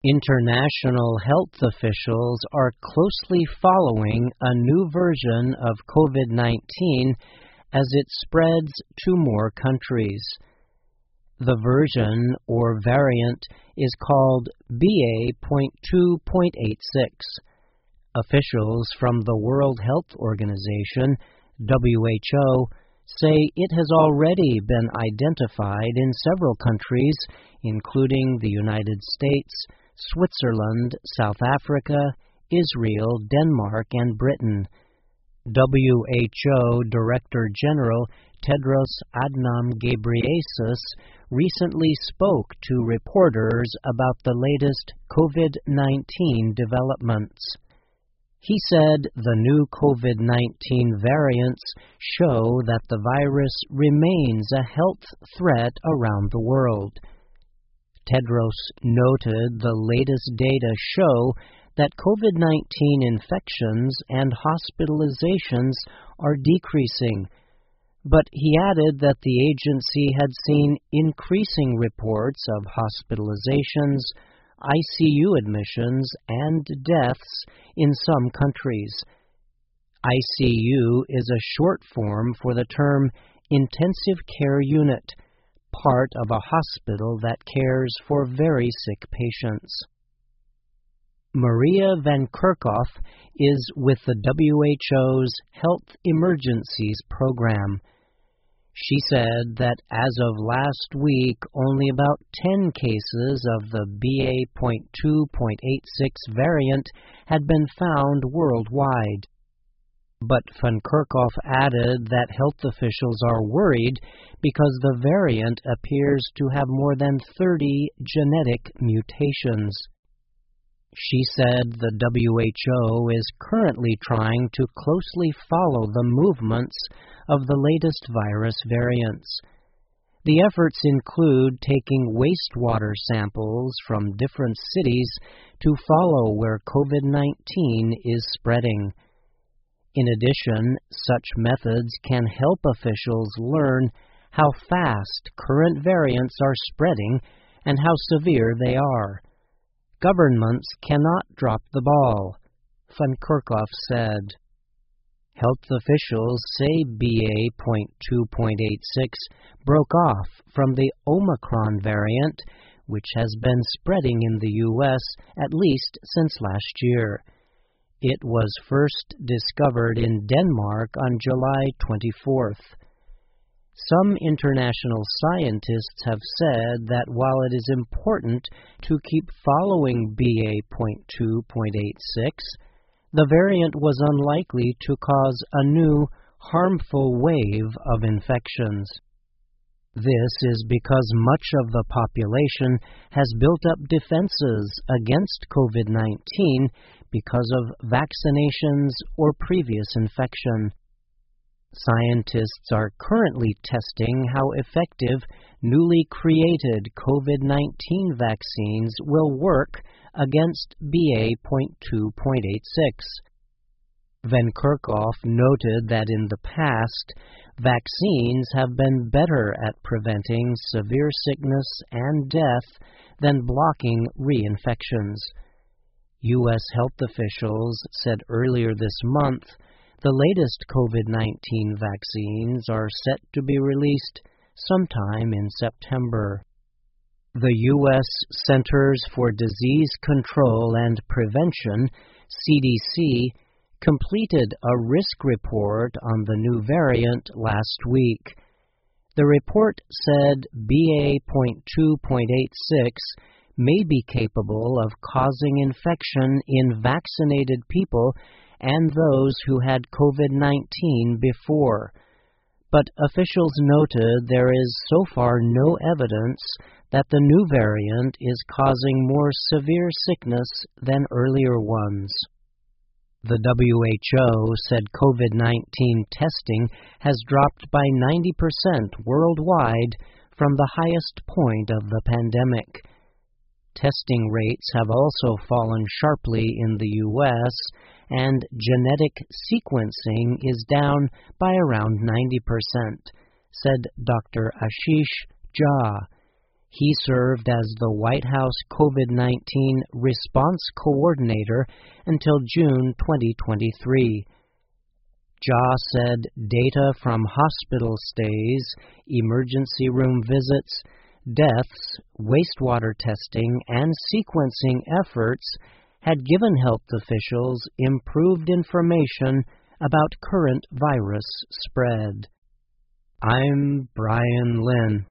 International health officials are closely following a new version of COVID-19 as it spreads to more countries. The version, or variant, is called BA.2.86. Officials from the World Health Organization, WHO, say it has already been identified in several countries, including the United States, Switzerland, South Africa, Israel, Denmark, and Britain. WHO Director General Tedros Adhanom Ghebreyesus recently spoke to reporters about the latest COVID-19 developments. He said the new COVID-19 variants show that the virus remains a health threat around the world. Tedros noted the latest data show that COVID-19 infections and hospitalizations are decreasing, but he added that the agency had seen increasing reports of hospitalizations, ICU admissions, and deaths in some countries. ICU is a short form for the term intensive care unit, part of a hospital that cares for very sick patients. Maria Van Kerkhoff is with the WHO's Health Emergencies Program. She said that as of last week, only about 10 cases of the BA.2.86 variant had been found worldwide. But Van Kerkhoff added that health officials are worried because the variant appears to have more than 30 genetic mutations. She said the WHO is currently trying to closely follow the movements of the latest virus variants. The efforts include taking wastewater samples from different cities to follow where COVID-19 is spreading. In addition, such methods can help officials learn how fast current variants are spreading and how severe they are. Governments cannot drop the ball, Van Kerkhoff said. Health officials say BA.2.86 broke off from the Omicron variant, which has been spreading in the U.S. at least since last year. It was first discovered in Denmark on July 24th. Some international scientists have said that while it is important to keep following BA.2.86, the variant was unlikely to cause a new, harmful wave of infections. This is because much of the population has built up defenses against COVID-19 because of vaccinations or previous infection. Scientists are currently testing how effective newly created COVID-19 vaccines will work against BA.2.86. Van Kerkhoff noted that in the past, vaccines have been better at preventing severe sickness and death than blocking reinfections. U.S. health officials said earlier this month the latest COVID-19 vaccines are set to be released sometime in September. The U.S. Centers for Disease Control and Prevention, CDC, completed a risk report on the new variant last week. The report said BA.2.86 may be capable of causing infection in vaccinated people and those who had COVID-19 before. But officials noted there is so far no evidence that the new variant is causing more severe sickness than earlier ones. The WHO said COVID-19 testing has dropped by 90% worldwide from the highest point of the pandemic. Testing rates have also fallen sharply in the U.S., and genetic sequencing is down by around 90%, said Dr. Ashish Jha. He served as the White House COVID-19 Response Coordinator until June 2023. Jha said data from hospital stays, emergency room visits, deaths, wastewater testing, and sequencing efforts had given health officials improved information about current virus spread. I'm Brian Lynn.